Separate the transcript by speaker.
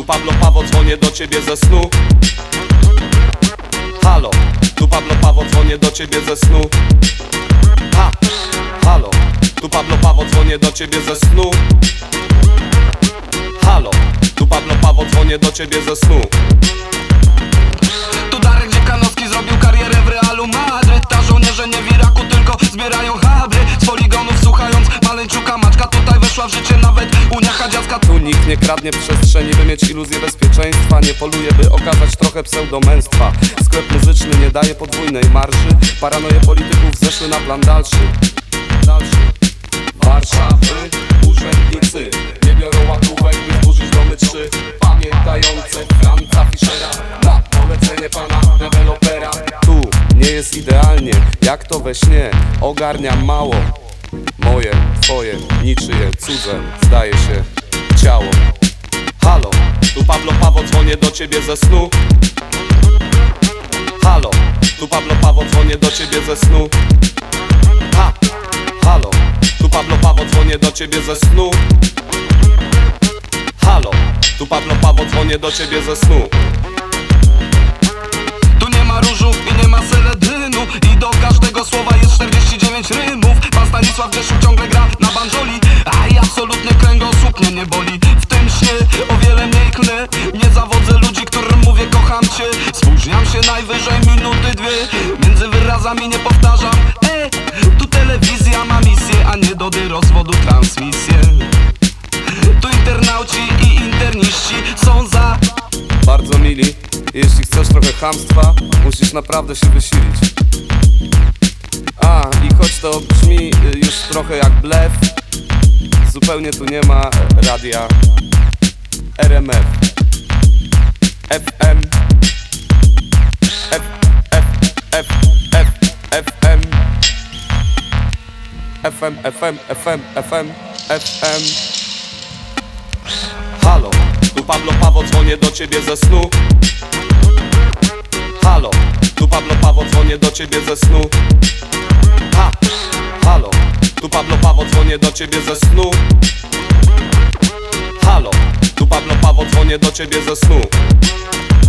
Speaker 1: tu Pablo Paweł, dzwonię do ciebie ze snu. Halo, tu Pablo Paweł, dzwonię do ciebie ze snu. Halo, tu Pablo Paweł, dzwonię do ciebie ze snu. Halo, tu Pablo Paweł, dzwonię do ciebie ze snu.
Speaker 2: Tu Darek Dziekanowski zrobił karierę w Realu Madryt. Ta żołnierze nie w Iraku, tylko zbierają habry. Z poligonów słuchając Maleńczuka Maczka. Tutaj weszła w życie nawet Uniacha Dziadka.
Speaker 1: Tu nikt nie kradnie przestrzeni, by mieć iluzję bezpieczeństwa. Nie poluje, by okazać trochę pseudomęstwa. Sklep muzyczny nie daje podwójnej marży. Paranoje polityków zeszły na plan dalszy. Warszawy, urzędnicy nie biorą łapówek, by zburzyć domy 3. Pamiętające Franza Fischera na polecenie pana dewelopera. Tu nie jest idealnie, jak to we śnie. Ogarniam mało. Moje, twoje, niczyje, cudze, zdaje się, ciało. Halo, tu Pablo Paweł, dzwonię do ciebie ze snu. Halo, tu Pablo Paweł, dzwonię do ciebie ze snu. Halo, tu Pablo Paweł, dzwonię do ciebie ze snu. Halo, tu Pablo Paweł, dzwonię do ciebie ze snu.
Speaker 2: Tu nie ma różu i nie ma seledynu. I do każdego słowa jest 49 rymów. Pan Stanisław Grzeszu ciągle gra na banjoli, a i absolutny kręgosłup mnie nie boli. W tym śnie o wiele mniej klnę. Nie zawodzę ludzi, którym mówię kocham cię. Spóźniam się najwyżej minuty 2. Między wyrazami nie powtarzam. Tu telewizja ma misję, a nie do rozwodu transmisję. Tu internauci i interniści są za.
Speaker 1: Bardzo mili, jeśli chcesz trochę chamstwa, musisz naprawdę się wysilić. I choć to brzmi już trochę jak blef, zupełnie tu nie ma radia RMF FM FM. Halo, tu Pablo Paweł, dzwonię do ciebie ze snu. Halo, tu Pablo Paweł, dzwonię do ciebie ze snu. Halo, tu Pablo Paweł, dzwonię do ciebie ze snu. Halo, tu Pablo Paweł, dzwonię do ciebie ze snu.